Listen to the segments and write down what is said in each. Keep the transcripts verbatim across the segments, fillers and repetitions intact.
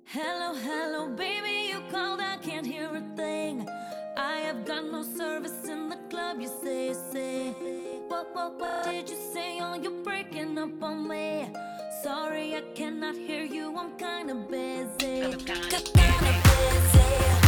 Hello, hello, baby, you called, I can't hear a thing. I have got no service in the club, you say, say. What, what, what did you say? Oh, you're breaking up on me. Sorry, I cannot hear you, I'm kinda busy. I'm kinda busy.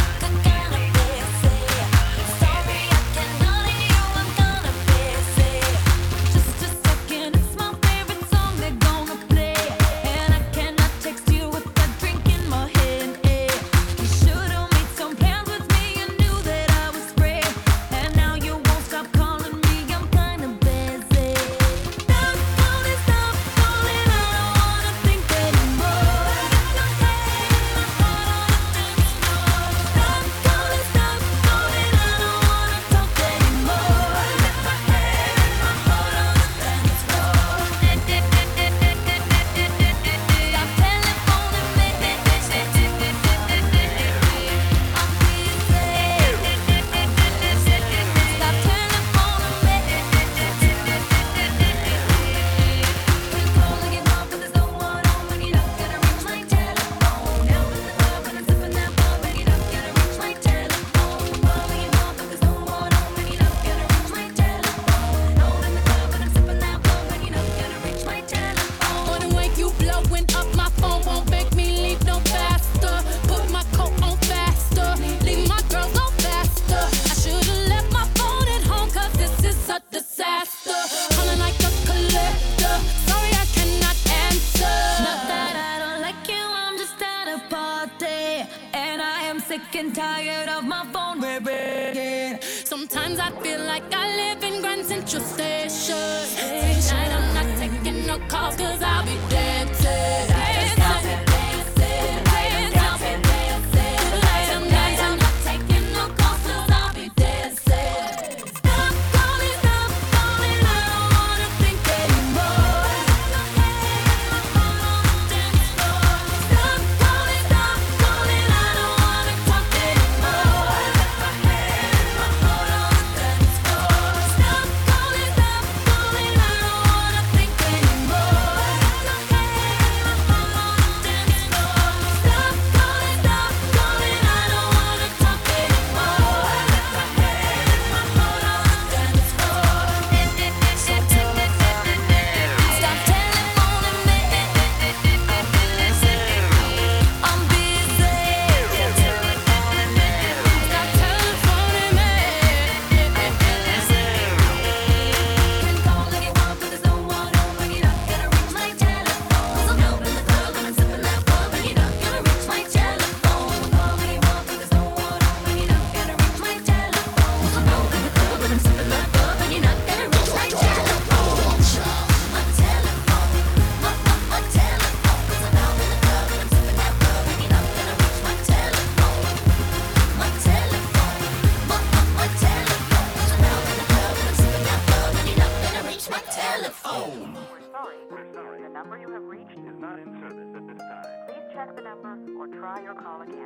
Sick and tired of my phone ringing. Sometimes I feel like I live in Grand Central Station. Tonight I'm not taking no calls cause I'll be dancing. We're sorry. The number you have reached is not in service at this time. Please check the number or try your call again.